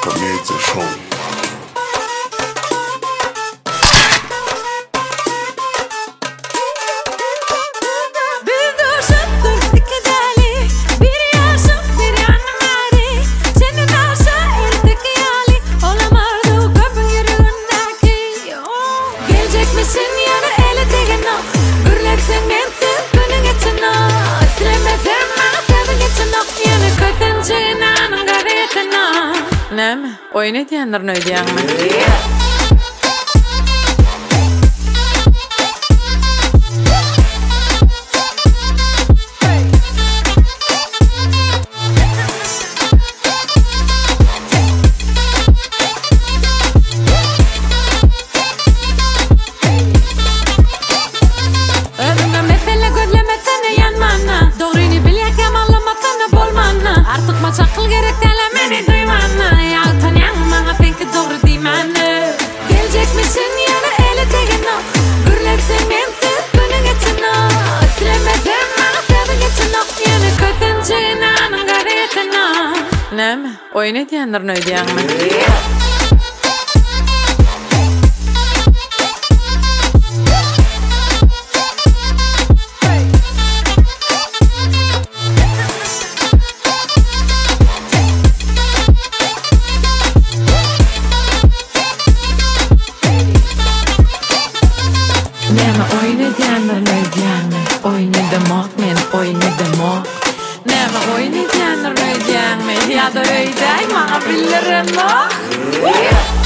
Комедия шоу. Näme? Oyna diýenler nöýdýärmi? Özüňe mesele gözlemesene yanmana. Dogryny bilýek ýamanlamasana bolmana. Artyk maçaklyk gerek däle meni duýmana. Ýagtan ýaňmaňa senki dogry diýmänni. Geljekmisin ýana ele tegenok. Gürlepsen mensiz günüň geçinok. Islemesem maňa sebäp geçinok. Ýana kötünçigin anyň garetinok. Näme? Oyna diýenler nöýdýärmi? Näme oyna diýenler nöýdýärmi? Oyna demok men oyna demok. Näme oyna diýenler nöýdýärmi? Ýa-da öýdäý maňa bildirenok.